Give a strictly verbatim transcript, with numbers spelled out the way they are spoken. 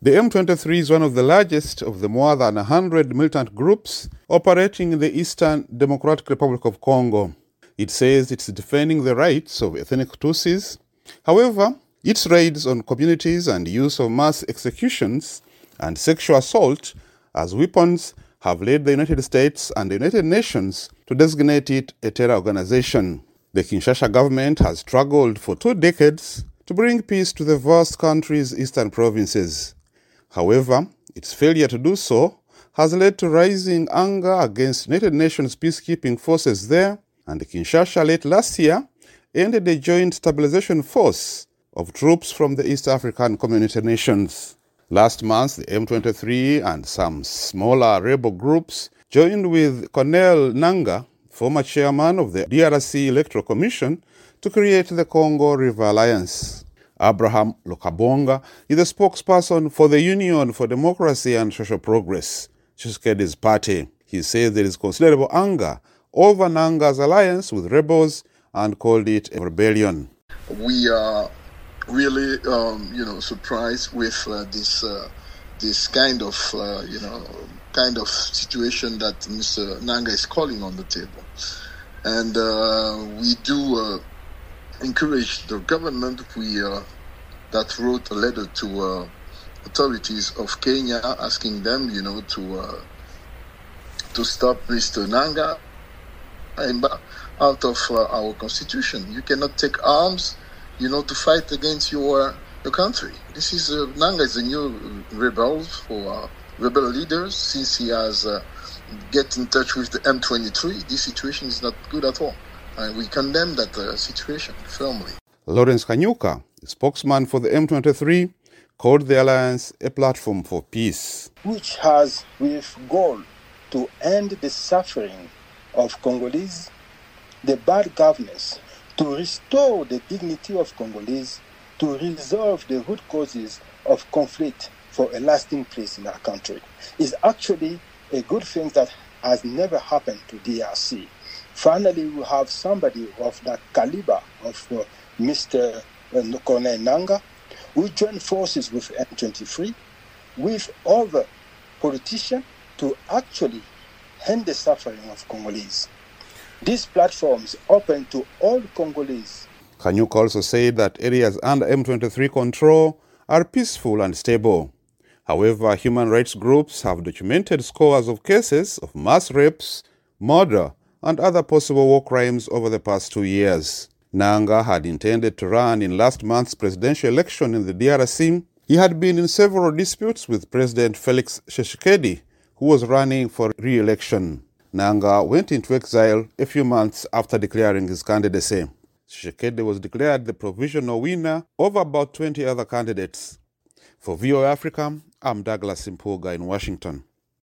The M twenty-three is one of the largest of the more than one hundred militant groups operating in the Eastern Democratic Republic of Congo. It says it's defending the rights of ethnic Tutsis. However, its raids on communities and use of mass executions and sexual assault as weapons have led the United States and the United Nations to designate it a terror organization. The Kinshasa government has struggled for two decades to bring peace to the vast country's eastern provinces. However, its failure to do so has led to rising anger against United Nations peacekeeping forces there, and Kinshasa late last year ended a joint stabilization force of troops from the East African Community nations. Last month, the M twenty-three and some smaller rebel groups joined with Corneille Nangaa, former chairman of the D R C Electoral Commission, to create the Congo River Alliance. Abraham Lokabonga is the spokesperson for the Union for Democracy and Social Progress, Tshisekedi's party. He says there is considerable anger over Nangaa's alliance with rebels and called it a rebellion. We are really, um, you know, surprised with uh, this uh, this kind of, uh, you know, kind of situation that Mister Nangaa is calling on the table, and uh, we do uh, encourage the government. We uh, that wrote a letter to uh, authorities of Kenya asking them, you know, to uh, to stop Mister Nangaa out of uh, our constitution. You cannot take arms, you know, to fight against your your country. This is uh, Nangaa is a new rebel for uh, rebel leaders since he has uh, get in touch with the M twenty-three. This situation is not good at all, and we condemn that uh, situation firmly. Lawrence Kanyuka, spokesman for the M twenty-three, called the alliance a platform for peace, which has with goal to end the suffering of Congolese, the bad governance, to restore the dignity of Congolese, to resolve the root causes of conflict for a lasting peace in our country, is actually a good thing that has never happened to D R C. Finally, we have somebody of that caliber of uh, Mister Corneille Nangaa. We join forces with M twenty-three, with other politicians to actually end the suffering of Congolese. This platform is open to all Congolese. Kanyuka also said that areas under M twenty-three control are peaceful and stable. However, human rights groups have documented scores of cases of mass rapes, murder, and other possible war crimes over the past two years. Nangaa had intended to run in last month's presidential election in the D R C. He had been in several disputes with President Felix Tshisekedi, who was running for re-election. Nangaa went into exile a few months after declaring his candidacy. Tshisekedi was declared the provisional winner over about twenty other candidates. For V O A Africa, I'm Douglas Impuga in Washington.